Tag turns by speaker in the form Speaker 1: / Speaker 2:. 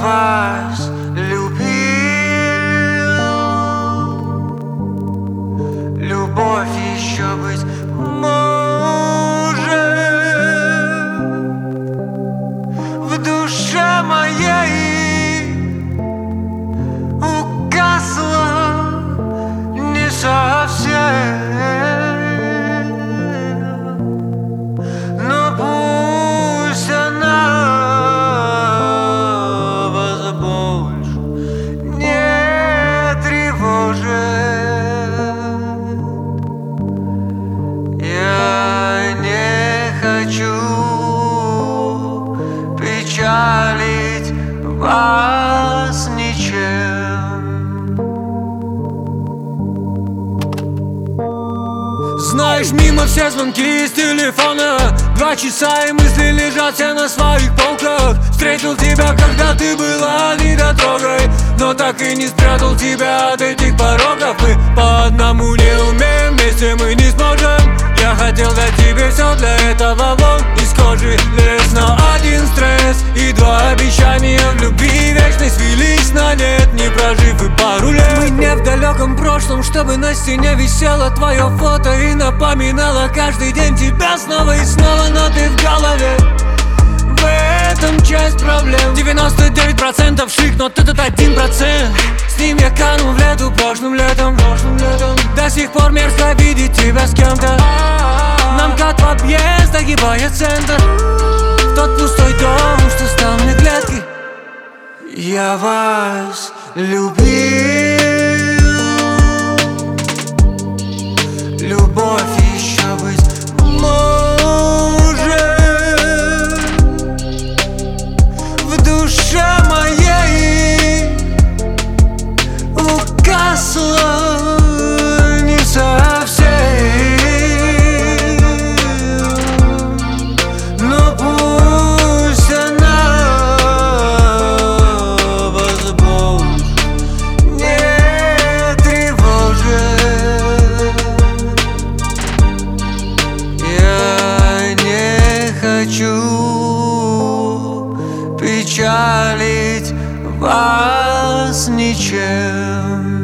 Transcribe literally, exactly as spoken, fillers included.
Speaker 1: вас любил. Любовь еще быть может в душе моей угасла не совсем. Но пусть она вас больше не тревожит. Я не хочу печалить вас ничем.
Speaker 2: Знаешь, мимо все звонки из телефона. Два часа и мысли лежат все на своих полках. Встретил тебя, когда ты была недотрогой, но так и не спрятал тебя от этих порогов. Мы по одному не умеем, вместе мы не сможем. Я хотел дать тебе все, для этого вон из кожи лез. Но один стресс и два обещания в любви вечной свелись на нет, не прожив и пару лет. Мы не в далеком прошлом, чтобы на стене висело твое фото и напоминало каждый день тебя снова и снова. Но ты в голове, в этом часть проблем. девяносто девять процентов шик, но ты тут один процент. С ним я канул в лету прошлым летом, прошлым летом. До сих пор мерзко видеть тебя с кем-то. Нам кат в объезд, огибая центр, в тот пустой дом, что стал мне клеткой.
Speaker 1: Я вас любил. Любовь еще быть может в душе моей угасла не совсем. Но пусть она вас больше не тревожит. Я не хочу печалить вас ничем.